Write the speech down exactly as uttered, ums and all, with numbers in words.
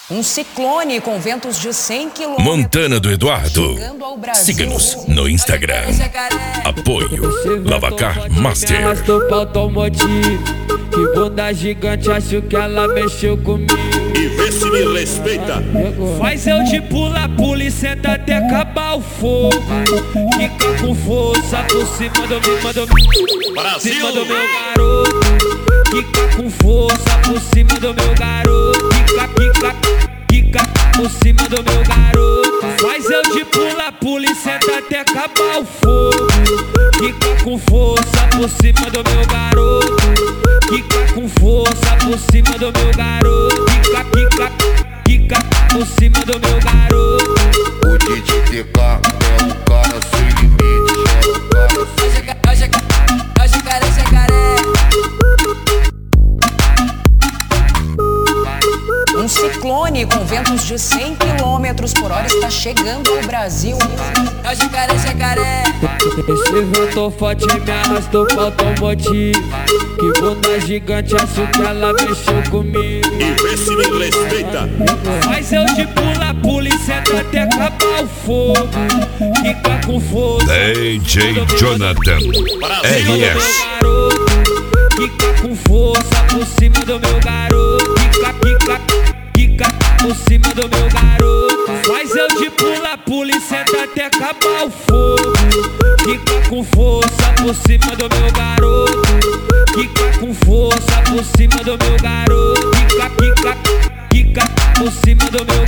Um ciclone com ventos de cem quilômetros. Montana do Eduardo. Siga-nos no Instagram. Apoio Lavacar Master. Que bunda gigante, acho que ela mexeu comigo. E vê se me respeita. Faz eu de pula, pula e senta até acabar o fogo. Fica com força por cima do meu, do meu, Brasil. cima do meu garoto. Fica com força por cima do meu garoto. Fica, fica, fica por cima do meu garoto. Faz eu de pula, pula e senta até acabar o fogo. Fica com força por cima do meu garoto. Fica com força por cima do meu garoto. Fica, fica, fica por cima do meu garoto. O D J T K é o cara sem limite. É o cara sem limite. Hoje jacaré, jacaré. Um ciclone com ventos de cem quilômetros por hora está chegando ao Brasil. É o jacaré, jacaré. Esse vento forte me arrastou pro automotivo. Que bunda gigante, acho que ela mexeu comigo. E vê se me respeita. Faz eu de pula, pula e senta até acabar o fogo. Fica com força D J Jonathan R S. Fica com força por cima do meu garoto. Fica, fica, fica por cima do meu garoto. Faz eu de pula, pula e senta até acabar o fogo. Fica com força por cima do meu garoto. Fica com força por cima do meu garoto. Fica, fica, fica por cima do meu